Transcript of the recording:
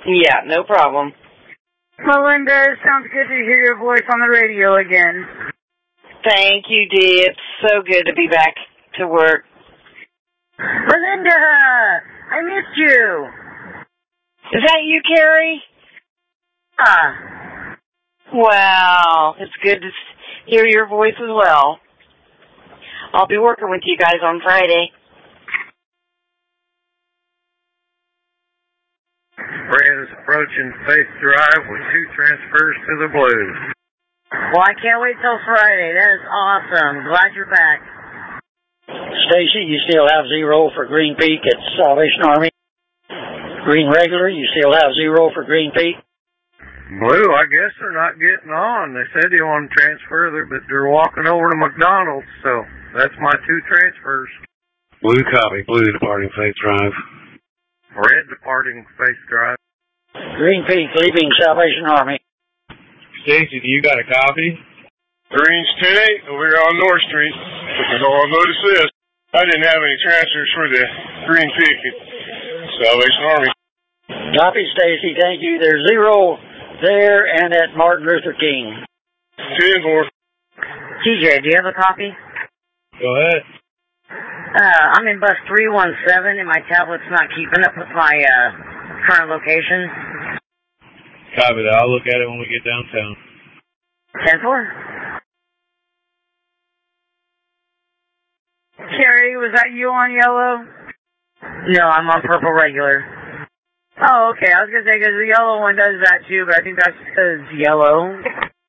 Yeah, no problem. Melinda, it sounds good to hear your voice on the radio again. Thank you, Dee. It's so good to be back to work. Melinda, I missed you. Is that you, Carrie? Wow, it's good to hear your voice as well. I'll be working with you guys on Friday. Brad is approaching Faith Drive with 2 transfers to the Blues. Well, I can't wait till Friday. That is awesome. Glad you're back. Stacy, you still have 0 for Green Peak at Salvation Army. Green Regular, you still have 0 for Green Peak. Blue, I guess they're not getting on. They said they want to transfer, but they're walking over to McDonald's, so that's my 2 transfers. Blue copy. Blue departing Faith Drive. Red departing Faith Drive. Green Peak leaving Salvation Army. Stacy, do you got a copy? Green's 10-8 over here on North Street. That's all I'll notice this. I didn't have any transfers for the Green Peak at Salvation Army. Copy, Stacy. Thank you. There's 0 there and at Martin Luther King. 10-4. TJ, do you have a copy? Go ahead. I'm in bus 317 and my tablet's not keeping up with my current location. Copy that. I'll look at it when we get downtown. 10-4. Carrie, was that you on yellow? No, I'm on purple regular. Oh, okay. I was going to say, because the yellow one does that too, but I think that says yellow.